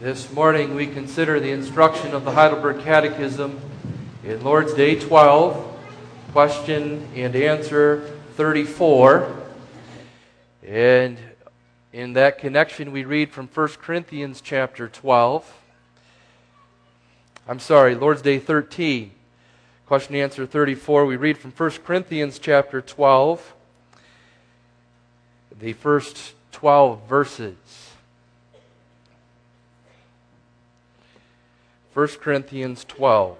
This morning we consider the instruction of the Heidelberg Catechism in Lord's Day 12, question and answer 34. And in that connection we read from 1 Corinthians chapter 12. Lord's Day 13. Question and answer 34, we read from 1 Corinthians chapter 12, the first 12 verses. 1 Corinthians 12.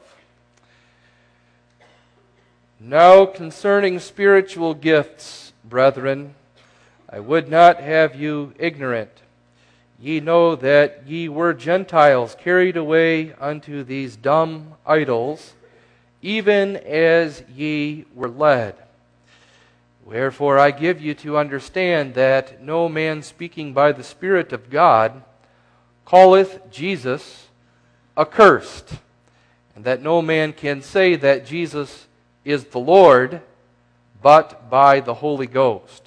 Now concerning spiritual gifts, brethren, I would not have you ignorant. Ye know that ye were Gentiles carried away unto these dumb idols, even as ye were led. Wherefore I give you to understand that no man speaking by the Spirit of God calleth Jesus accursed, and that no man can say that Jesus is the Lord, but by the Holy Ghost.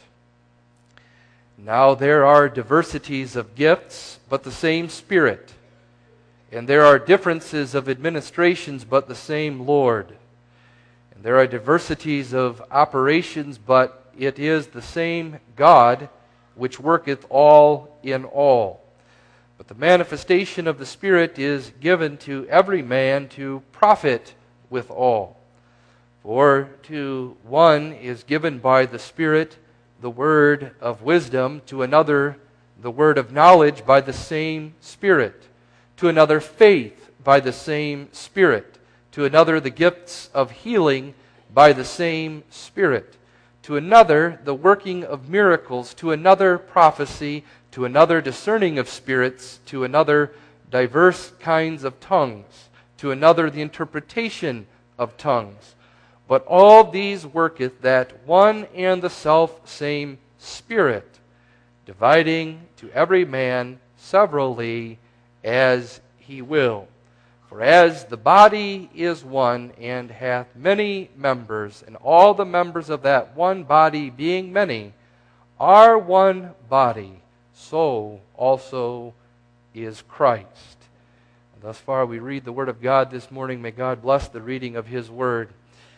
Now there are diversities of gifts, but the same Spirit. And there are differences of administrations, but the same Lord. And there are diversities of operations, but it is the same God which worketh all in all. But the manifestation of the Spirit is given to every man to profit withal. For to one is given by the Spirit the word of wisdom, to another the word of knowledge by the same Spirit, to another faith by the same Spirit, to another the gifts of healing by the same Spirit, to another the working of miracles, to another prophecy, to another discerning of spirits, to another diverse kinds of tongues, to another the interpretation of tongues. But all these worketh that one and the self-same Spirit, dividing to every man severally as he will. For as the body is one, and hath many members, and all the members of that one body, being many, are one body, so also is Christ. And thus far we read the Word of God this morning. May God bless the reading of His Word.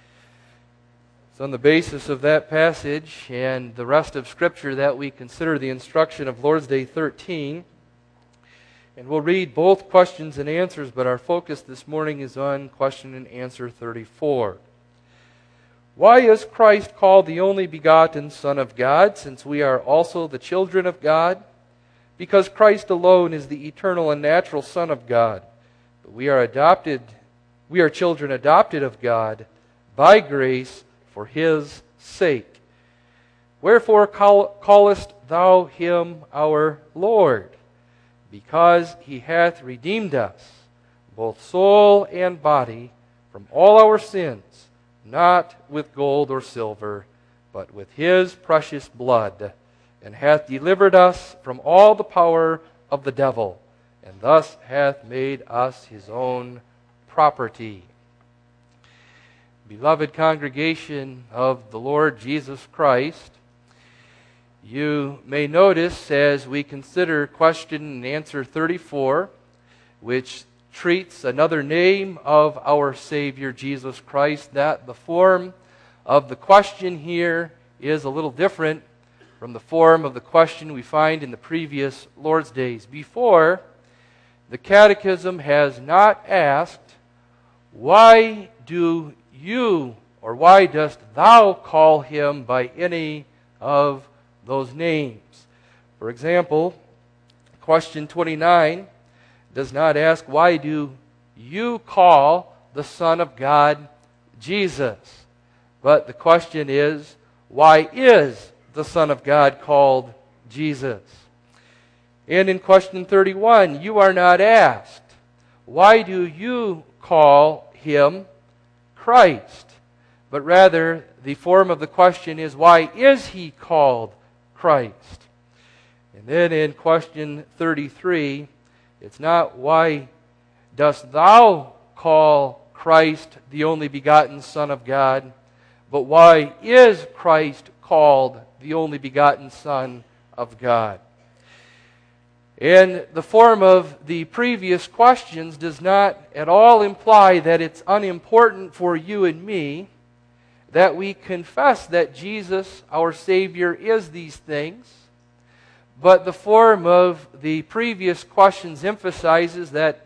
So on the basis of that passage and the rest of Scripture that we consider the instruction of Lord's Day 13, and we'll read both questions and answers, but our focus this morning is on question and answer 34. Why is Christ called the only begotten Son of God, since we are also the children of God? Because Christ alone is the eternal and natural Son of God. But we are children adopted of God by grace for His sake. Wherefore callest thou Him our Lord? Because He hath redeemed us, both soul and body, from all our sins, not with gold or silver, but with His precious blood, and hath delivered us from all the power of the devil, and thus hath made us His own property. Beloved congregation of the Lord Jesus Christ, you may notice as we consider question and answer 34, which treats another name of our Savior Jesus Christ, that the form of the question here is a little different from the form of the question we find in the previous Lord's Days. Before, the Catechism has not asked, why do you, or why dost thou call Him by any of those names? For example, question 29 does not ask, why do you call the Son of God Jesus? But the question is, why is the Son of God called Jesus? And in question 31, you are not asked, why do you call Him Christ? But rather, the form of the question is, why is He called Christ? And then in question 33, it's not, why dost thou call Christ the only begotten Son of God, but why is Christ called the only begotten Son of God? And the form of the previous questions does not at all imply that it's unimportant for you and me that we confess that Jesus, our Savior, is these things. But the form of the previous questions emphasizes that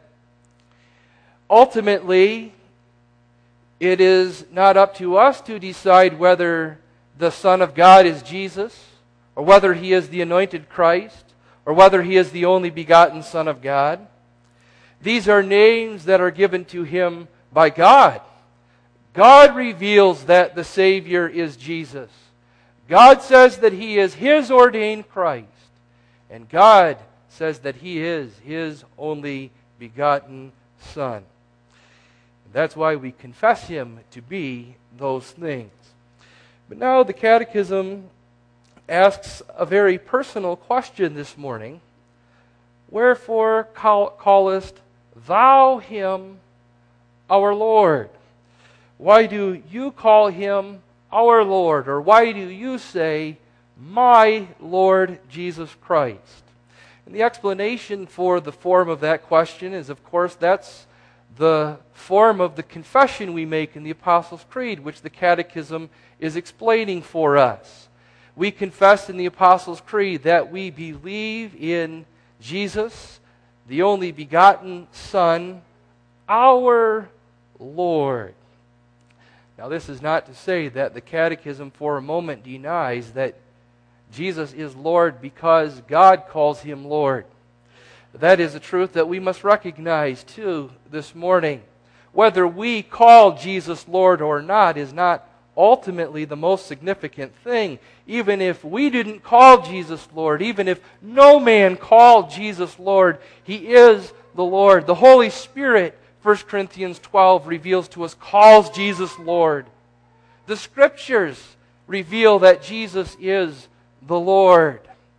ultimately it is not up to us to decide whether the Son of God is Jesus, or whether He is the anointed Christ, or whether He is the only begotten Son of God. These are names that are given to Him by God. God reveals that the Savior is Jesus. God says that He is His ordained Christ. And God says that He is His only begotten Son. That's why we confess Him to be those things. But now the Catechism asks a very personal question this morning. Wherefore callest thou Him our Lord? Why do you call Him our Lord? Or why do you say, my Lord Jesus Christ? And the explanation for the form of that question is, of course, that's the form of the confession we make in the Apostles' Creed, which the Catechism is explaining for us. We confess in the Apostles' Creed that we believe in Jesus, the only begotten Son, our Lord. Now, this is not to say that the Catechism for a moment denies that Jesus is Lord because God calls Him Lord. That is a truth that we must recognize too this morning. Whether we call Jesus Lord or not is not ultimately the most significant thing. Even if we didn't call Jesus Lord, even if no man called Jesus Lord, He is the Lord. The Holy Spirit, 1 Corinthians 12 reveals to us, calls Jesus Lord. The Scriptures reveal that Jesus is the Lord.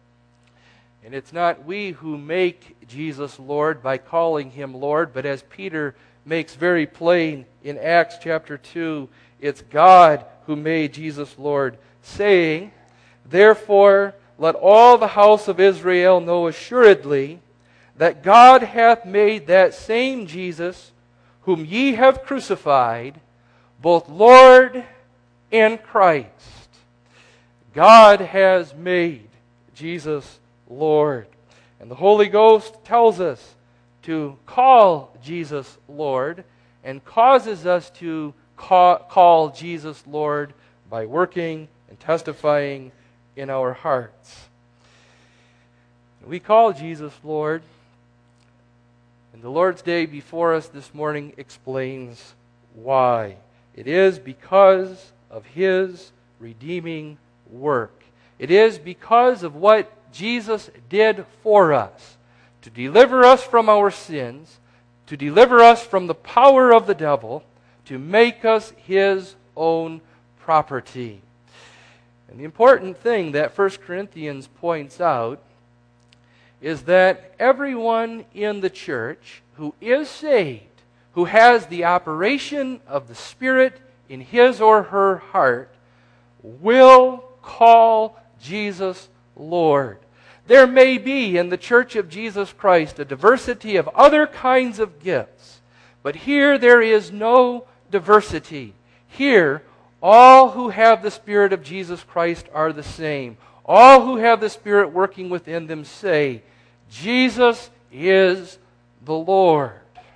And it's not we who make Jesus Lord by calling Him Lord, but as Peter makes very plain in Acts chapter 2, it's God who made Jesus Lord, saying, therefore let all the house of Israel know assuredly that God hath made that same Jesus, whom ye have crucified, both Lord and Christ. God has made Jesus Lord. And the Holy Ghost tells us to call Jesus Lord and causes us to call Jesus Lord by working and testifying in our hearts. We call Jesus Lord, and the Lord's Day before us this morning explains why. It is because of His redeeming work. It is because of what Jesus did for us to deliver us from our sins, to deliver us from the power of the devil, to make us His own property. And the important thing that 1 Corinthians points out is that everyone in the church who is saved, who has the operation of the Spirit in his or her heart, will call Jesus Lord. There may be in the Church of Jesus Christ a diversity of other kinds of gifts, but here there is no diversity. Here, all who have the Spirit of Jesus Christ are the same. All who have the Spirit working within them say, Jesus is the Lord.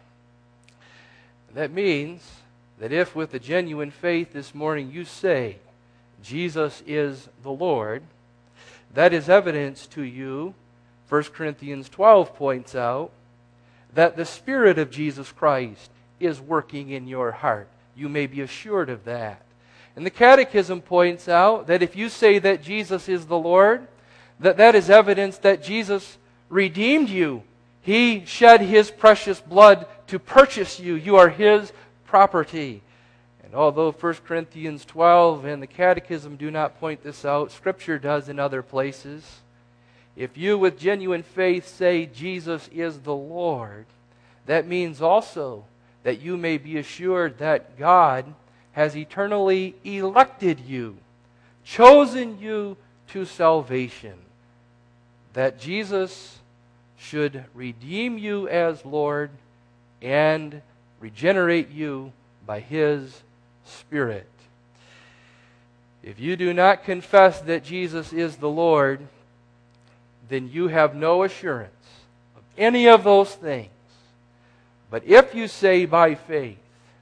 That means that if with a genuine faith this morning you say, Jesus is the Lord, that is evidence to you, 1 Corinthians 12 points out, that the Spirit of Jesus Christ is working in your heart. You may be assured of that. And the Catechism points out that if you say that Jesus is the Lord, that is evidence that Jesus redeemed you. He shed His precious blood to purchase you. You are His property. And although 1 Corinthians 12 and the Catechism do not point this out, Scripture does in other places. If you with genuine faith say Jesus is the Lord, that means also that you may be assured that God has eternally elected you, chosen you to salvation. That Jesus should redeem you as Lord and regenerate you by His Spirit. If you do not confess that Jesus is the Lord, then you have no assurance of any of those things. But if you say by faith,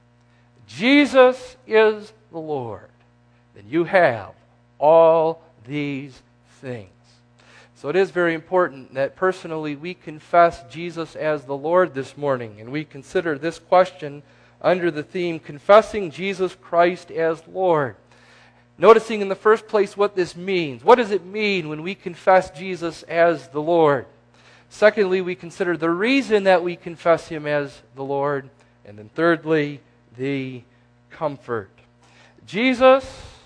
Jesus is the Lord, then you have all these things. So it is very important that personally we confess Jesus as the Lord this morning, and we consider this question under the theme, Confessing Jesus Christ as Lord. Noticing in the first place what this means. What does it mean when we confess Jesus as the Lord? Secondly, we consider the reason that we confess Him as the Lord. And then thirdly, the comfort. Jesus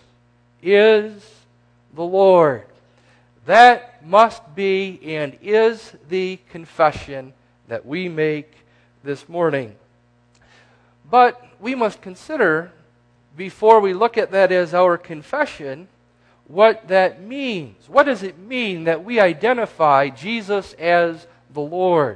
is the Lord. That must be and is the confession that we make this morning. But we must consider, before we look at that as our confession, what that means. What does it mean that we identify Jesus as the Lord?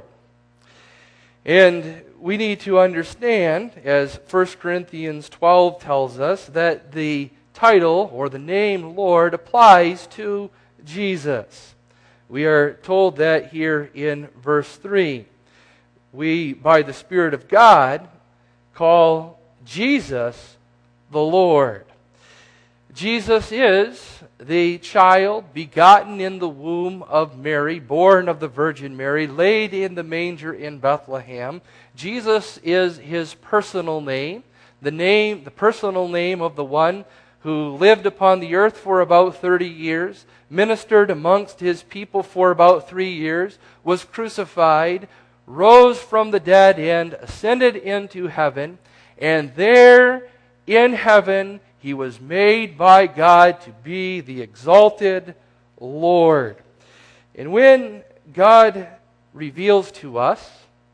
And we need to understand, as 1 Corinthians 12 tells us, that the title or the name Lord applies to Jesus. We are told that here in verse 3. We, by the Spirit of God, call Jesus the Lord. Jesus is the child begotten in the womb of Mary, born of the Virgin Mary, laid in the manger in Bethlehem. Jesus is His personal name, the personal name of the one who lived upon the earth for about 30 years, ministered amongst His people for about 3 years, was crucified, rose from the dead, and ascended into heaven. And there in heaven, He was made by God to be the exalted Lord. And when God reveals to us,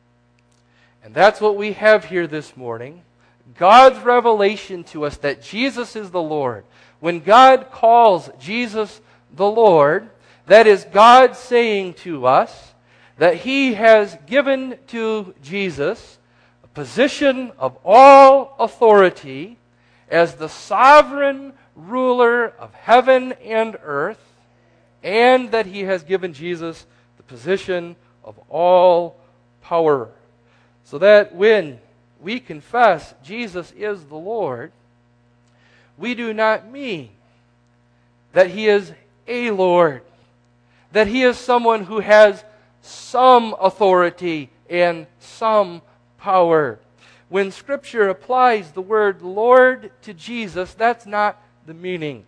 and that's what we have here this morning, God's revelation to us that Jesus is the Lord. When God calls Jesus the Lord, that is God saying to us that He has given to Jesus a position of all authority as the sovereign ruler of heaven and earth, and that He has given Jesus the position of all power. So that when we confess Jesus is the Lord, we do not mean that He is a Lord, that He is someone who has some authority and some power. When Scripture applies the word Lord to Jesus, that's not the meaning.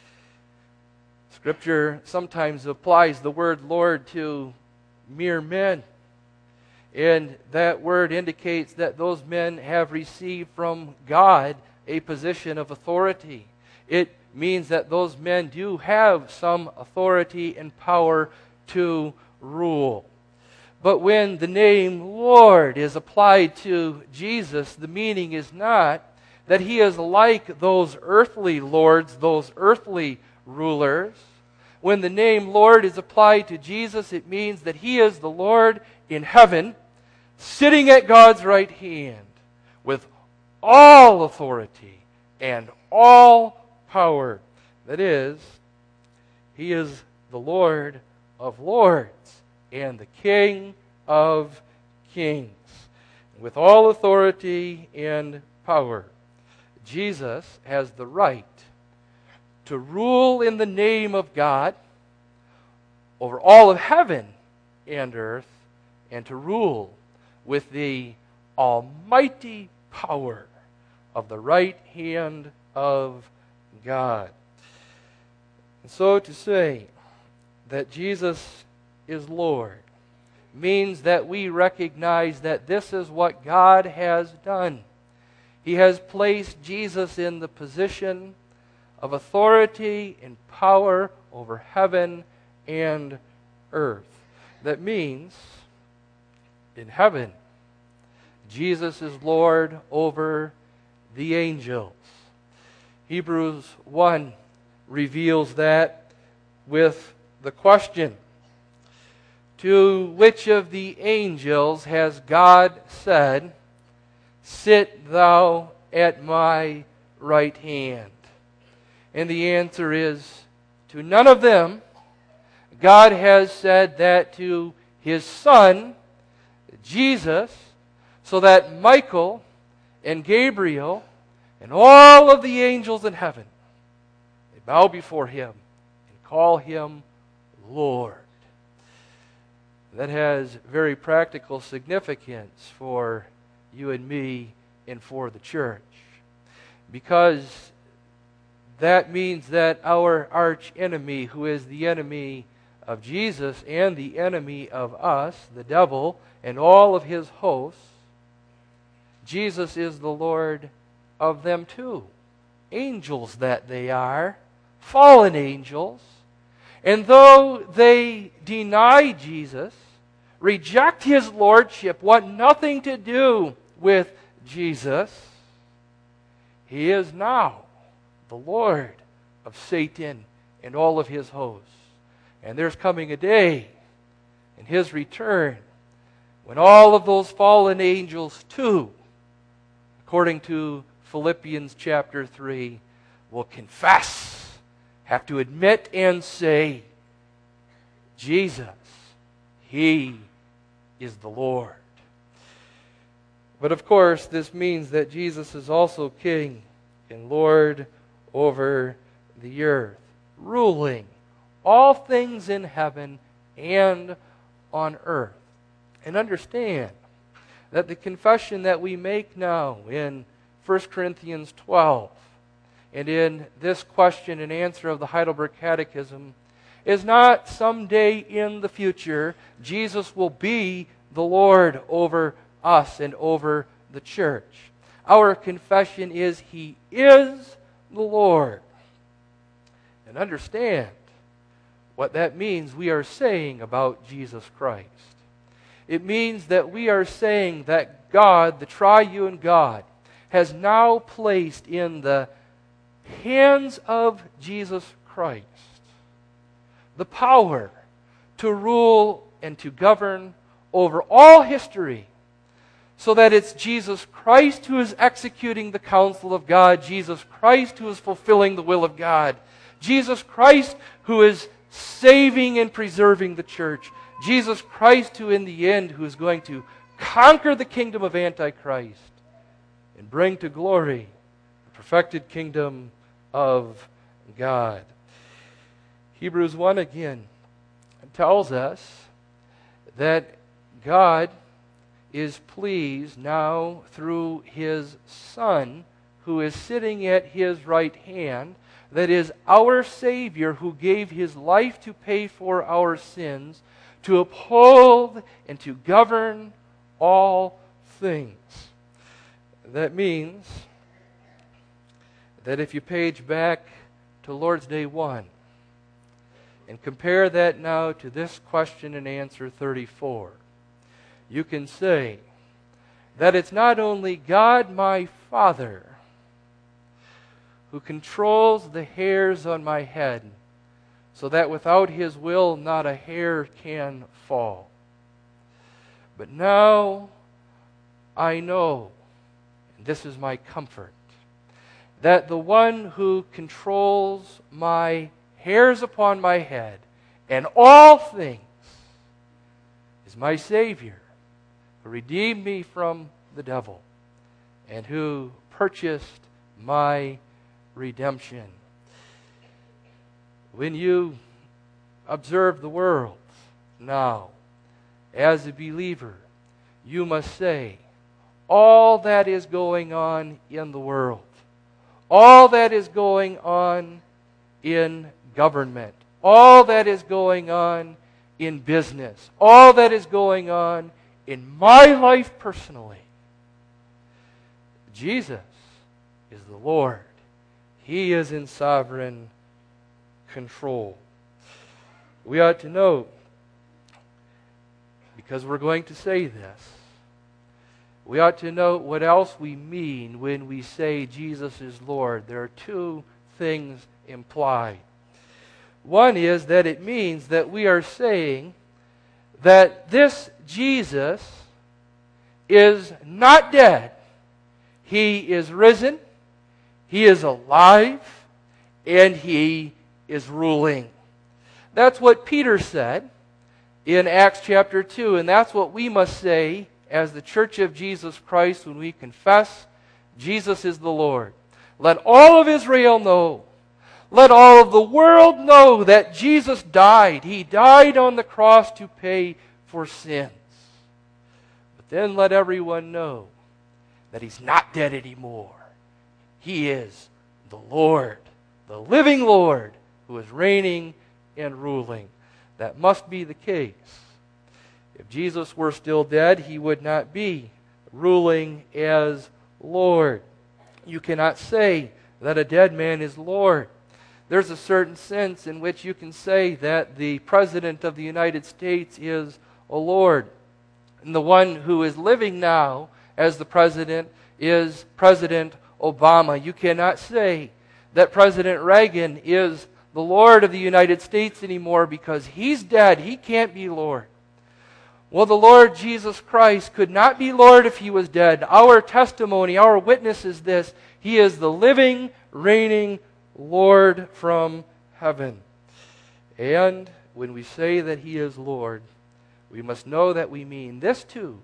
Scripture sometimes applies the word Lord to mere men. And that word indicates that those men have received from God a position of authority. It means that those men do have some authority and power to rule. But when the name Lord is applied to Jesus, the meaning is not that He is like those earthly lords, those earthly rulers. When the name Lord is applied to Jesus, it means that He is the Lord in heaven, sitting at God's right hand, with all authority and all power. That is, He is the Lord of lords and the King of kings, with all authority and power. Jesus has the right to rule in the name of God over all of heaven and earth, and to rule with the almighty power of the right hand of God. And so to say that Jesus is Lord means that we recognize that this is what God has done. He has placed Jesus in the position of authority and power over heaven and earth. That means, in heaven, Jesus is Lord over the angels. Hebrews 1 reveals that with the question, To which of the angels has God said, "Sit thou at my right hand"? And the answer is, to none of them. God has said that to His Son, Jesus, so that Michael and Gabriel and all of the angels in heaven, they bow before Him and call Him Lord. That has very practical significance for you and me and for the church. Because that means that our arch enemy, who is the enemy of Jesus and the enemy of us, the devil and all of his hosts, Jesus is the Lord of them too. Angels that they are, fallen angels. And though they deny Jesus, reject His lordship, want nothing to do with Jesus, He is now the Lord of Satan and all of his hosts. And there's coming a day in His return when all of those fallen angels too, according to Philippians chapter 3, will confess, have to admit and say, Jesus, He is the Lord. But of course, this means that Jesus is also King and Lord over the earth, ruling all things in heaven and on earth. And understand that the confession that we make now in 1 Corinthians 12 and in this question and answer of the Heidelberg Catechism is not someday in the future Jesus will be the Lord over us and over the church. Our confession is He is the Lord. And understand what that means we are saying about Jesus Christ. It means that we are saying that God, the triune God, has now placed in the hands of Jesus Christ the power to rule and to govern over all history, so that it's Jesus Christ who is executing the counsel of God, Jesus Christ who is fulfilling the will of God, Jesus Christ who is saving and preserving the church, Jesus Christ who in the end who is going to conquer the kingdom of Antichrist and bring to glory the perfected kingdom of God. Hebrews 1 again tells us that God is pleased now through His Son, who is sitting at His right hand, that is our Savior who gave His life to pay for our sins, to uphold and to govern all things. That means that if you page back to Lord's Day 1 and compare that now to this question and answer 34, you can say that it's not only God my Father who controls the hairs on my head, so that without His will not a hair can fall. But now I know, and this is my comfort, that the one who controls my hairs upon my head and all things is my Savior, who redeemed me from the devil and who purchased my redemption. When you observe the world now, as a believer, you must say, all that is going on in the world, all that is going on in government, all that is going on in business, all that is going on in my life personally, Jesus is the Lord. He is in sovereign control. We ought to know, because we're going to say this, we ought to know what else we mean when we say Jesus is Lord. There are two things implied. One is that it means that we are saying that this Jesus is not dead. He is risen, He is alive, and He is ruling. That's what Peter said in Acts chapter 2, and that's what we must say as the Church of Jesus Christ when we confess Jesus is the Lord. Let all of Israel know, let all of the world know that Jesus died. He died on the cross to pay for sins. But then let everyone know that He's not dead anymore. He is the Lord, the living Lord, who is reigning and ruling. That must be the case. If Jesus were still dead, He would not be ruling as Lord. You cannot say that a dead man is Lord. There's a certain sense in which you can say that the President of the United States is a Lord. And the one who is living now as the President is President Obama. You cannot say that President Reagan is the Lord of the United States anymore because he's dead. He can't be Lord. Well, the Lord Jesus Christ could not be Lord if He was dead. Our testimony, our witness is this: He is the living, reigning Lord from heaven. And when we say that He is Lord, we must know that we mean this too: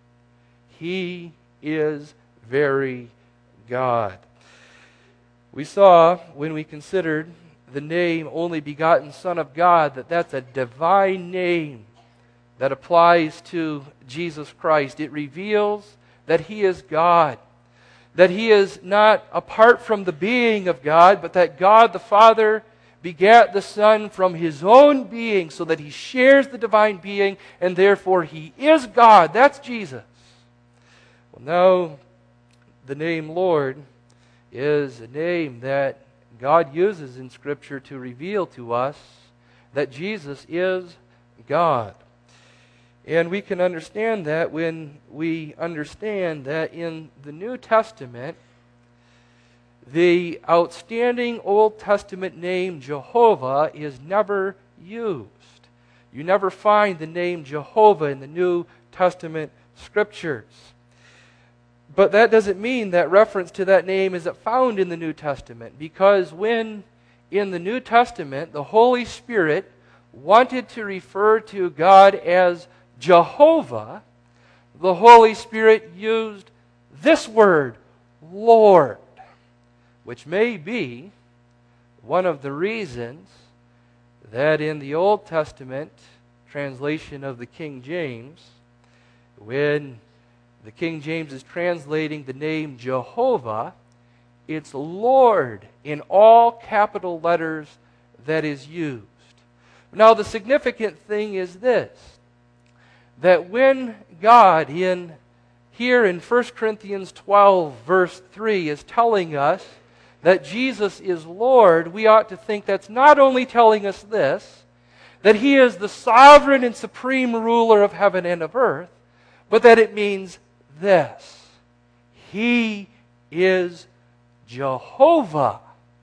He is very God. We saw when we considered the name Only Begotten Son of God that that's a divine name that applies to Jesus Christ. It reveals that He is God, that He is not apart from the being of God, but that God the Father begat the Son from His own being so that He shares the divine being, and therefore He is God. That's Jesus. Well, now, the name Lord is a name that God uses in Scripture to reveal to us that Jesus is God. And we can understand that when we understand that in the New Testament, the outstanding Old Testament name Jehovah is never used. You never find the name Jehovah in the New Testament Scriptures. But that doesn't mean that reference to that name isn't found in the New Testament, because when in the New Testament the Holy Spirit wanted to refer to God as Jehovah, the Holy Spirit used this word, Lord, which may be one of the reasons that in the Old Testament translation of the King James, when the King James is translating the name Jehovah, it's Lord in all capital letters that is used. Now, the significant thing is this, that when God here in 1 Corinthians 12 verse 3 is telling us that Jesus is Lord, we ought to think that's not only telling us this, that He is the sovereign and supreme ruler of heaven and of earth, but that it means this: He is Jehovah,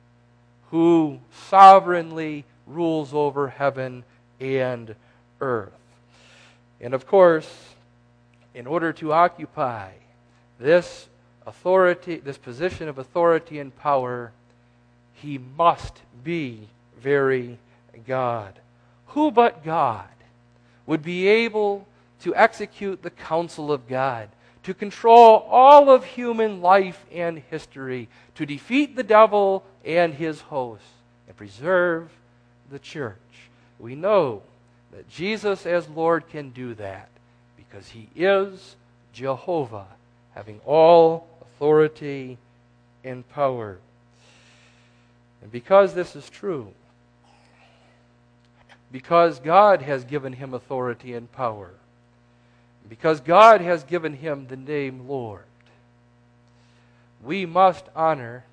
who sovereignly rules over heaven and earth. And of course, in order to occupy this authority, this position of authority and power, He must be very God. Who but God would be able to execute the counsel of God, to control all of human life and history, to defeat the devil and his hosts, and preserve the church? We know that Jesus as Lord can do that because He is Jehovah, having all authority and power. And because this is true, because God has given Him authority and power, because God has given Him the name Lord, we must honor,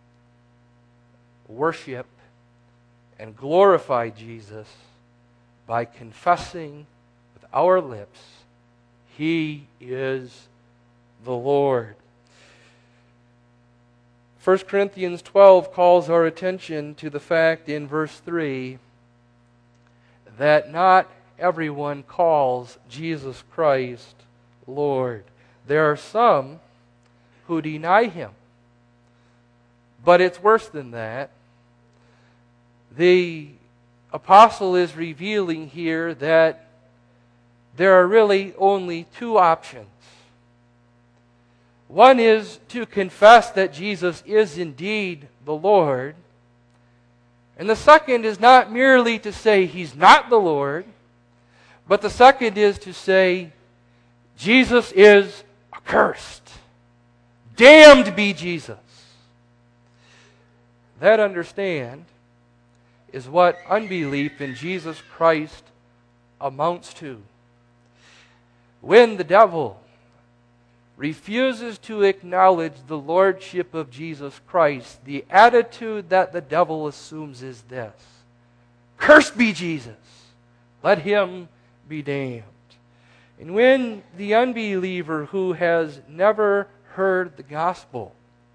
worship, and glorify Jesus by confessing with our lips, He is the Lord. 1 Corinthians 12 calls our attention to the fact in verse 3 that not everyone calls Jesus Christ Lord. There are some who deny Him. But it's worse than that. The apostle is revealing here that there are really only two options. One is to confess that Jesus is indeed the Lord. And the second is not merely to say He's not the Lord, but the second is to say Jesus is accursed. Damned be Jesus. That, understand, is what unbelief in Jesus Christ amounts to. When the devil refuses to acknowledge the lordship of Jesus Christ, the attitude that the devil assumes is this: cursed be Jesus, let him be damned. And when the unbeliever who has never heard the gospel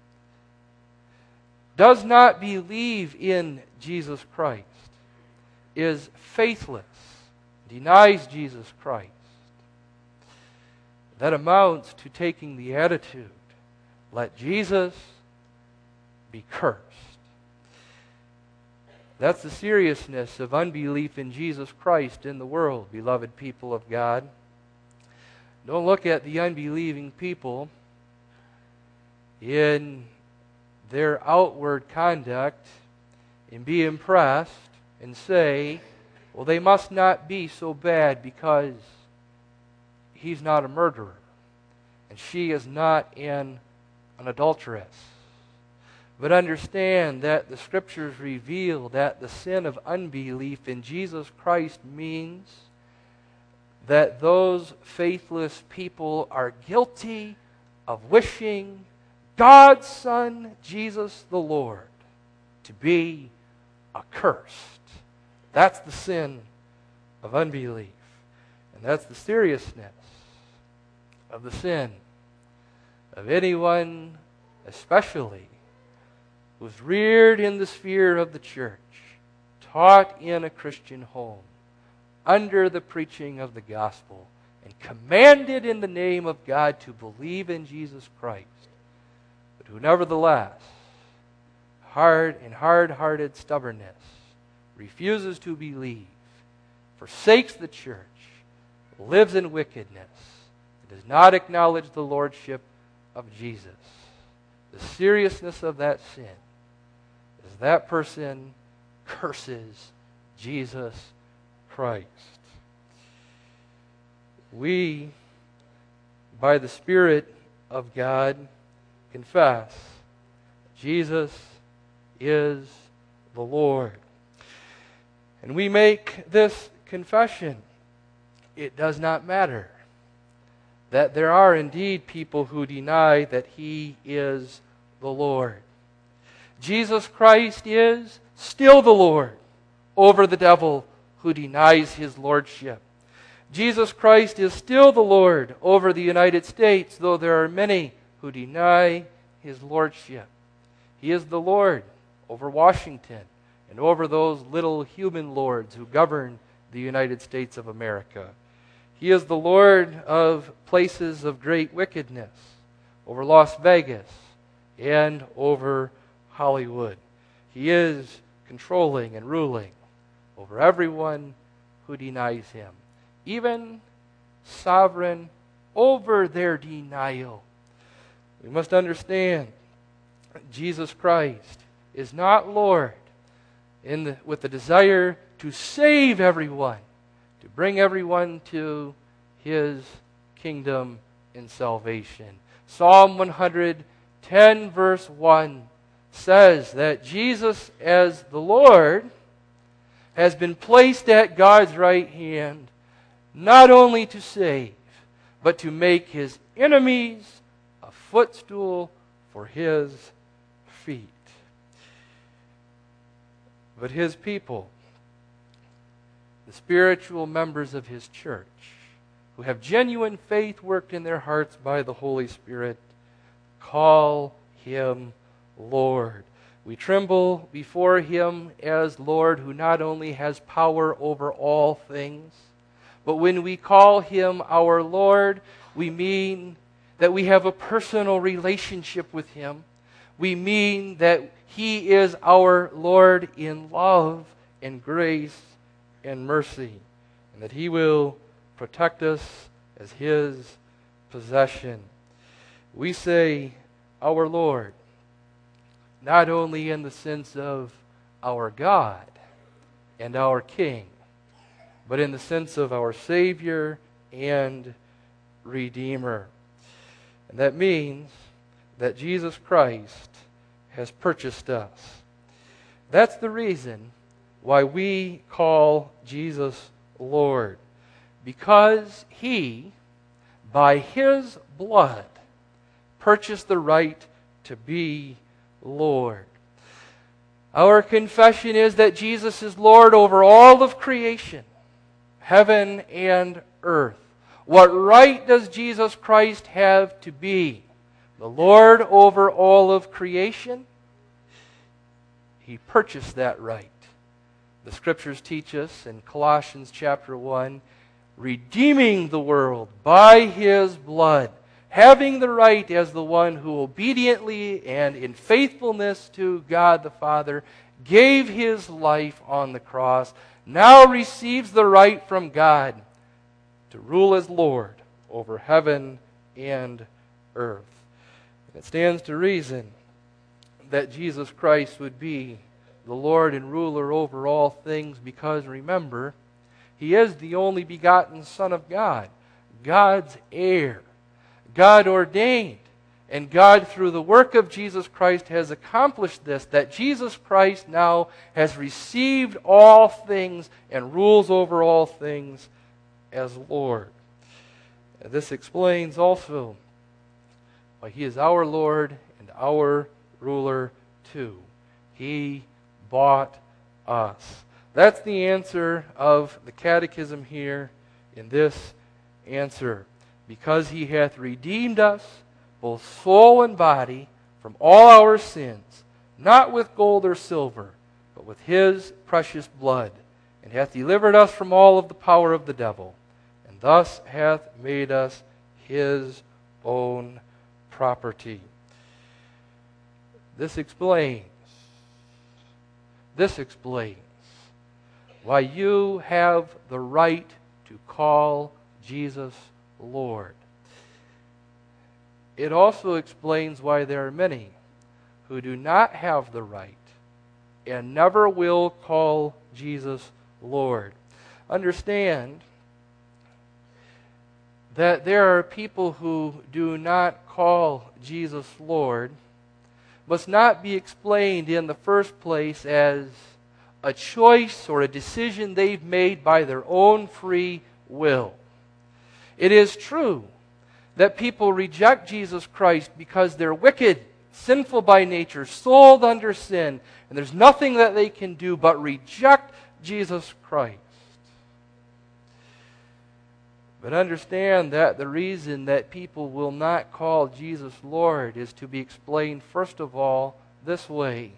does not believe in Jesus Christ, is faithless, denies Jesus Christ, that amounts to taking the attitude, let Jesus be cursed. That's the seriousness of unbelief in Jesus Christ in the world, beloved people of God. Don't look at the unbelieving people in their outward conduct and be impressed and say, well, they must not be so bad because he's not a murderer and she is not an adulteress. But understand that the Scriptures reveal that the sin of unbelief in Jesus Christ means that those faithless people are guilty of wishing God's Son, Jesus the Lord, to be accursed. That's the sin of unbelief. And that's the seriousness of the sin of anyone, especially who's reared in the sphere of the church, taught in a Christian home, under the preaching of the gospel, and commanded in the name of God to believe in Jesus Christ, but who nevertheless, hard-hearted stubbornness, refuses to believe, forsakes the church, lives in wickedness, and does not acknowledge the lordship of Jesus. The seriousness of that sin is that person curses Jesus Christ. We, by the Spirit of God, confess Jesus is the Lord. And we make this confession. It does not matter that there are indeed people who deny that He is the Lord. Jesus Christ is still the Lord over the devil who denies His lordship. Jesus Christ is still the Lord over the United States, though there are many who deny His lordship. He is the Lord over Washington and over those little human lords who govern the United States of America. He is the Lord of places of great wickedness, over Las Vegas and over Hollywood. He is controlling and ruling over everyone who denies Him, even sovereign over their denial. We must understand that Jesus Christ is not Lord with the desire to save everyone, to bring everyone to His kingdom in salvation. Psalm 110 verse 1 says that Jesus as the Lord has been placed at God's right hand, not only to save, but to make His enemies a footstool for His feet. But His people, the spiritual members of His church, who have genuine faith worked in their hearts by the Holy Spirit, call Him Lord. We tremble before Him as Lord, who not only has power over all things, But when we call Him our Lord, we mean that we have a personal relationship with Him. We mean that He is our Lord in love and grace and mercy, and that He will protect us as His possession. We say our Lord, not only in the sense of our God and our King, but in the sense of our Savior and Redeemer. And that means that Jesus Christ has purchased us. That's the reason why we call Jesus Lord. Because He, by His blood, purchased the right to be Lord. Our confession is that Jesus is Lord over all of creation, heaven and earth. What right does Jesus Christ have to be the Lord over all of creation? He purchased that right. The Scriptures teach us in Colossians chapter 1, redeeming the world by His blood, having the right as the one who obediently and in faithfulness to God the Father gave His life on the cross, now receives the right from God to rule as Lord over heaven and earth. And it stands to reason that Jesus Christ would be the Lord and ruler over all things, because remember, He is the only begotten Son of God, God's heir, God ordained. And God, through the work of Jesus Christ, has accomplished this, that Jesus Christ now has received all things and rules over all things as Lord. And this explains also why He is our Lord and our ruler too. He bought us. That's the answer of the Catechism here in this answer. Because He hath redeemed us, both soul and body, from all our sins, not with gold or silver, but with His precious blood, and hath delivered us from all of the power of the devil, and thus hath made us His own property. This explains why you have the right to call Jesus Lord. It also explains why there are many who do not have the right and never will call Jesus Lord. Understand that there are people who do not call Jesus Lord must not be explained in the first place as a choice or a decision they've made by their own free will. It is true that people reject Jesus Christ because they're wicked, sinful by nature, sold under sin, and there's nothing that they can do but reject Jesus Christ. But understand that the reason that people will not call Jesus Lord is to be explained, first of all, this way.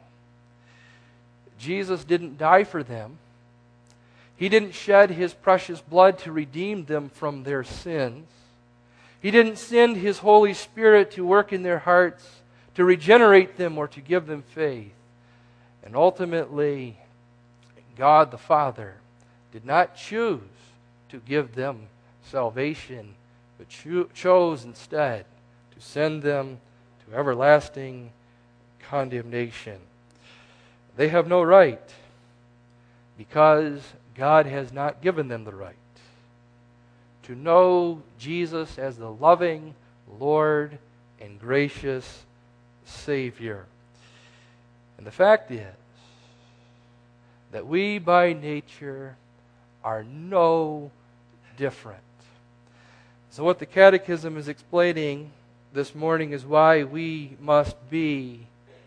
Jesus didn't die for them. He didn't shed His precious blood to redeem them from their sins. He didn't send His Holy Spirit to work in their hearts, to regenerate them or to give them faith. And ultimately, God the Father did not choose to give them salvation, but chose instead to send them to everlasting condemnation. They have no right because God has not given them the right to know Jesus as the loving Lord and gracious Savior. And the fact is that we by nature are no different. So what the Catechism is explaining this morning is why we must be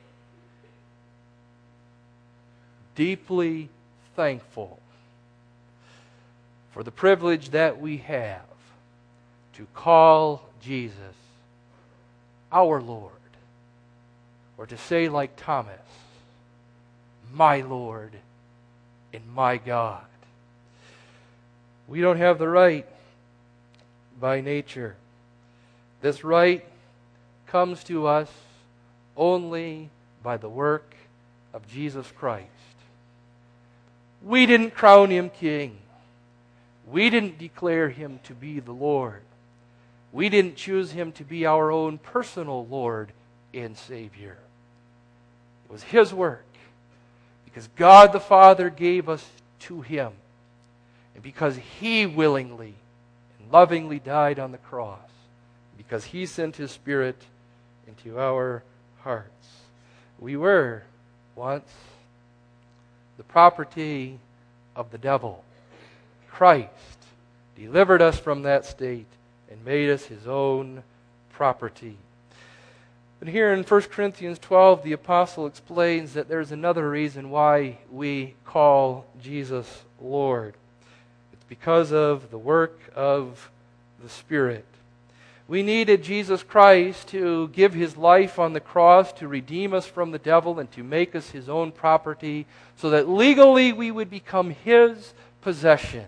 deeply thankful for the privilege that we have to call Jesus our Lord, or to say like Thomas, my Lord and my God. We don't have the right by nature. This right comes to us only by the work of Jesus Christ. We didn't crown Him king. We didn't declare Him to be the Lord. We didn't choose Him to be our own personal Lord and Savior. It was His work, because God the Father gave us to Him, and because He willingly and lovingly died on the cross, because He sent His Spirit into our hearts. We were once the property of the devil. Christ delivered us from that state and made us His own property. But here in 1 Corinthians 12, the apostle explains that there's another reason why we call Jesus Lord. It's because of the work of the Spirit. We needed Jesus Christ to give His life on the cross to redeem us from the devil and to make us His own property, so that legally we would become His possession.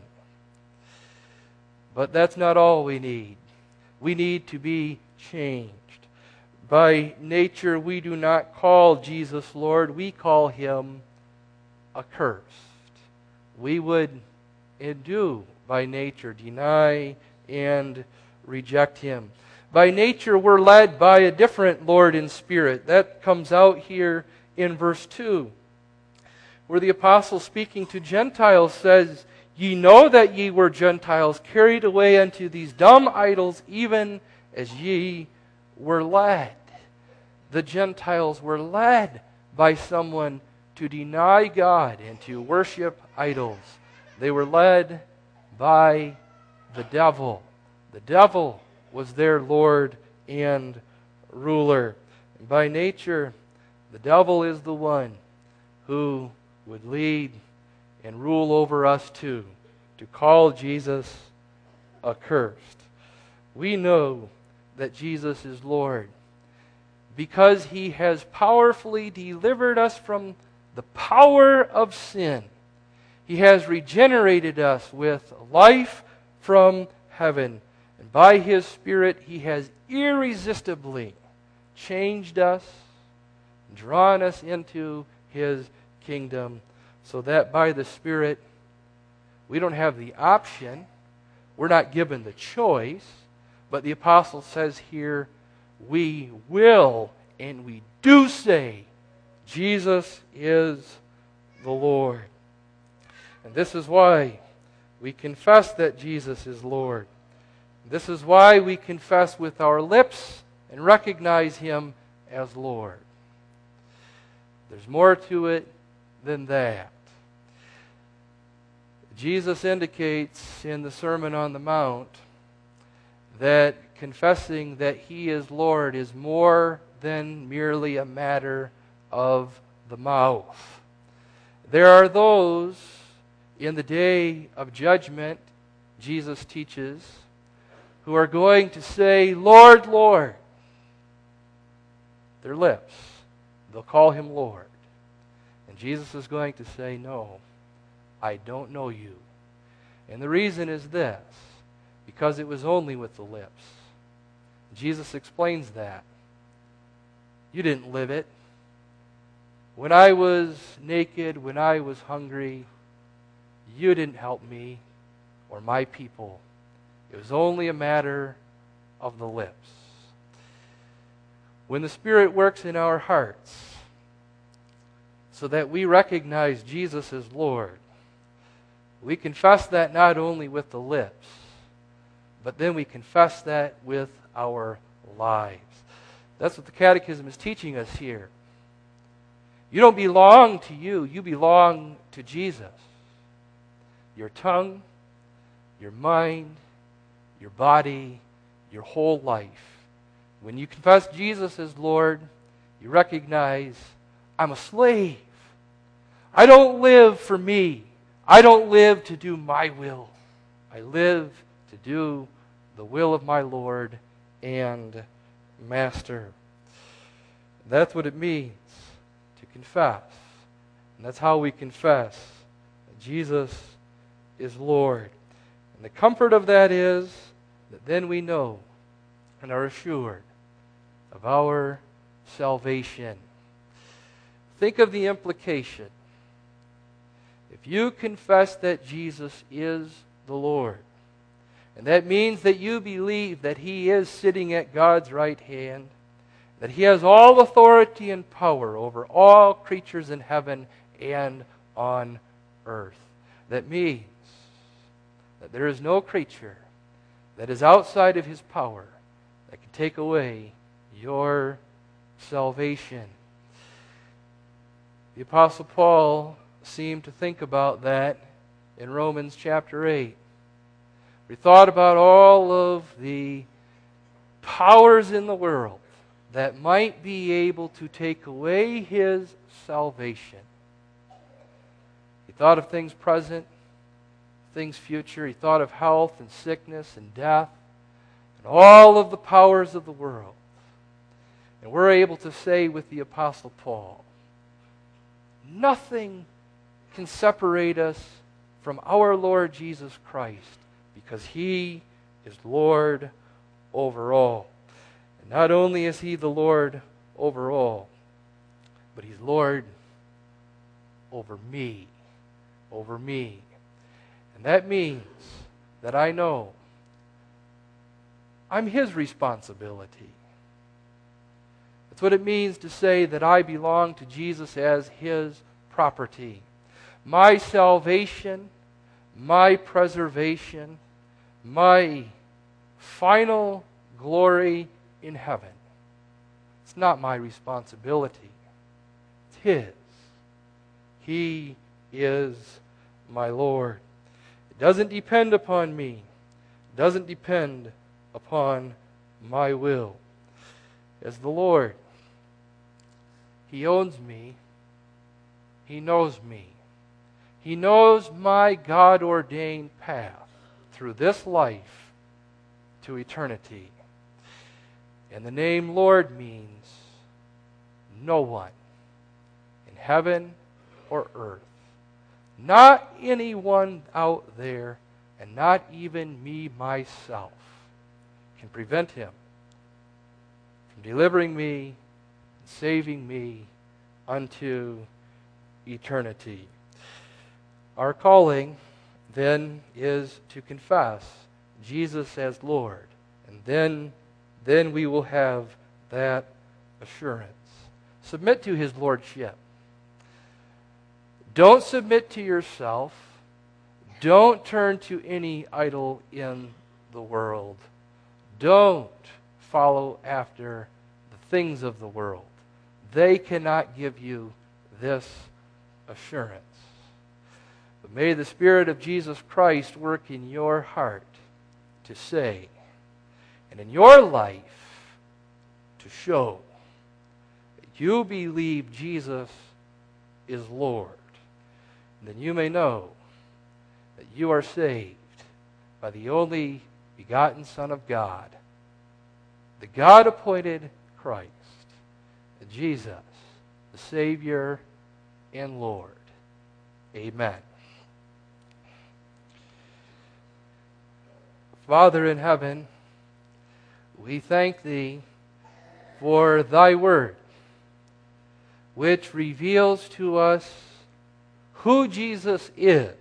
But that's not all we need. We need to be changed. By nature, we do not call Jesus Lord. We call Him accursed. We would and do, by nature, deny and reject Him. By nature, we're led by a different Lord in spirit. That comes out here in verse 2, where the apostle, speaking to Gentiles, says, "Ye know that ye were Gentiles, carried away unto these dumb idols, even as ye were led." The Gentiles were led by someone to deny God and to worship idols. They were led by the devil. The devil was their Lord and ruler. And by nature, the devil is the one who would lead and rule over us too, to call Jesus accursed. We know that Jesus is Lord because He has powerfully delivered us from the power of sin. He has regenerated us with life from heaven. And by His Spirit, He has irresistibly changed us, drawn us into His kingdom, so that by the Spirit, we don't have the option. We're not given the choice. But the apostle says here, we will and we do say, Jesus is the Lord. And this is why we confess that Jesus is Lord. This is why we confess with our lips and recognize Him as Lord. There's more to it than that. Jesus indicates in the Sermon on the Mount that confessing that He is Lord is more than merely a matter of the mouth. There are those in the day of judgment, Jesus teaches, who are going to say, "Lord, Lord." Their lips, they'll call Him Lord. And Jesus is going to say, "No, I don't know you." And the reason is this, because it was only with the lips. Jesus explains that. You didn't live it. When I was naked, when I was hungry, you didn't help me or my people. It was only a matter of the lips. When the Spirit works in our hearts so that we recognize Jesus as Lord, we confess that not only with the lips, but then we confess that with our lives. That's what the Catechism is teaching us here. You don't belong to you. You belong to Jesus. Your tongue, your mind, your body, your whole life. When you confess Jesus as Lord, you recognize, I'm a slave. I don't live for me. I don't live to do my will. I live to do the will of my Lord and Master. That's what it means to confess. And that's how we confess that Jesus is Lord. And And the comfort of that is that then we know and are assured of our salvation. Think of the implication. If you confess that Jesus is the Lord, and that means that you believe that He is sitting at God's right hand, that He has all authority and power over all creatures in heaven and on earth. That means that there is no creature that is outside of His power that can take away your salvation. The Apostle Paul seemed to think about that in Romans chapter 8. We thought about all of the powers in the world that might be able to take away his salvation. He thought of things present, things future. He thought of health and sickness and death and all of the powers of the world. And we're able to say with the Apostle Paul, nothing can separate us from our Lord Jesus Christ, because He is Lord over all. And not only is He the Lord over all, but He's Lord over me. Over me. And that means that I know I'm His responsibility. That's what it means to say that I belong to Jesus as His property. My salvation, my preservation, my final glory in heaven. It's not my responsibility. It's His. He is my Lord. It doesn't depend upon me. It doesn't depend upon my will. As the Lord, He owns me. He knows me. He knows my God-ordained path through this life to eternity. And the name Lord means no one in heaven or earth, not anyone out there, and not even me myself, can prevent Him from delivering me and saving me unto eternity. Our calling then is to confess Jesus as Lord, and then we will have that assurance. Submit to His Lordship. Don't submit to yourself. Don't turn to any idol in the world. Don't follow after the things of the world. They cannot give you this assurance. But may the Spirit of Jesus Christ work in your heart to say, and in your life to show, that you believe Jesus is Lord. And then you may know that you are saved by the only begotten Son of God, the God-appointed Christ, Jesus, the Savior and Lord. Amen. Father in heaven, we thank Thee for Thy Word, which reveals to us who Jesus is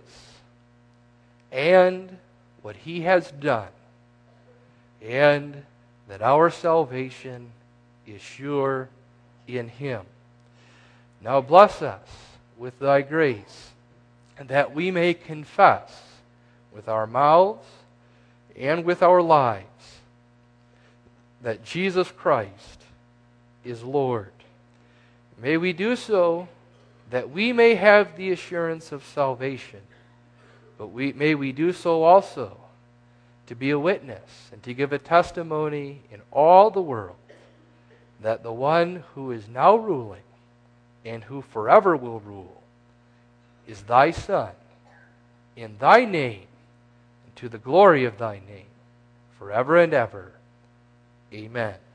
and what He has done, and that our salvation is sure in Him. Now bless us with Thy grace, and that we may confess with our mouths and with our lives that Jesus Christ is Lord. May we do so that we may have the assurance of salvation, but may we do so also to be a witness and to give a testimony in all the world that the one who is now ruling and who forever will rule is Thy Son, in Thy name, and to the glory of Thy name, forever and ever. Amen.